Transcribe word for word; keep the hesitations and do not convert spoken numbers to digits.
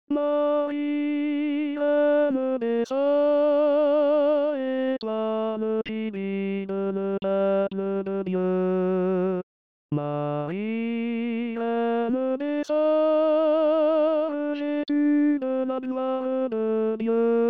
Marie, reine des étoiles qui guide le peuple de Dieu. Marie, reine des anges, et tu de la gloire de Dieu.